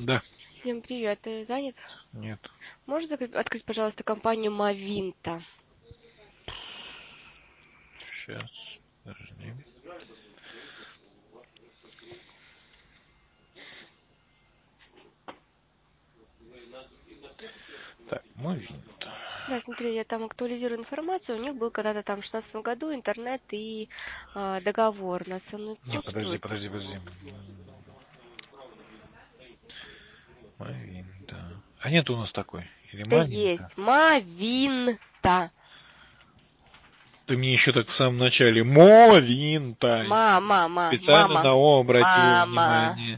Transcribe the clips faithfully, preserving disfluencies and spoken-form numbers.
Да. Всем привет, ты занят? Нет. Можешь закрыть- открыть, пожалуйста, компанию Мавинта? Сейчас. Подожди. Так, Мавинта. Да, смотри, я там актуализирую информацию. У них был когда-то там в шестнадцатом году интернет и а, договор на основную Не, подожди, отсутствует. подожди, подожди. Мавинта. А нет у нас такой? Или Да Мавинта? есть, Мавинта. Ты мне еще так в самом начале. Мавинта. Мама, мама, Специально мама, на О обратил мама. внимание.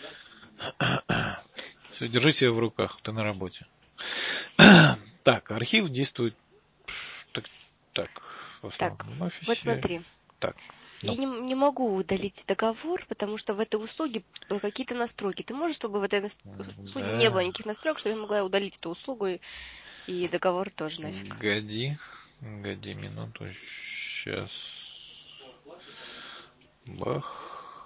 Все, держи себя в руках, ты на работе. Так, архив действует так, так в Так, основном вот офисе. смотри. Так, Я ну, не, не могу удалить договор, потому что в этой услуге э, какие-то настройки. Ты можешь, чтобы в этой нас- услуге не было да, никаких настроек, чтобы я могла удалить эту услугу и, и договор тоже нафиг? годи, годи минуту, сейчас, бах,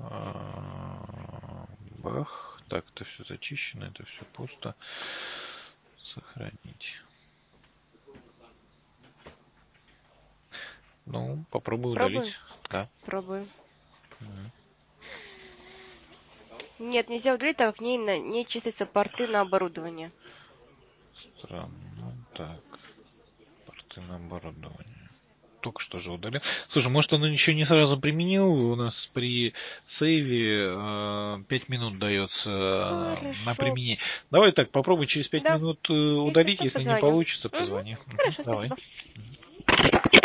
а, бах, так, это все зачищено, это все пусто, сохранить. Ну, попробуй удалить, Пробуем? да. Пробуем. Мгм. Нет, нельзя удалить, так как не, на- не числятся порты на оборудование. Странно, так, порты на оборудование. Только что же удалил. Слушай, может он еще не сразу применил? У нас при сейве э, пять минут дается э, на Хорошо. применение. Давай так, попробуй через пять Да, минут э, если удалить. что, Если не позвоню. получится, Мгм. позвони. Мгм, Хорошо, давай. спасибо.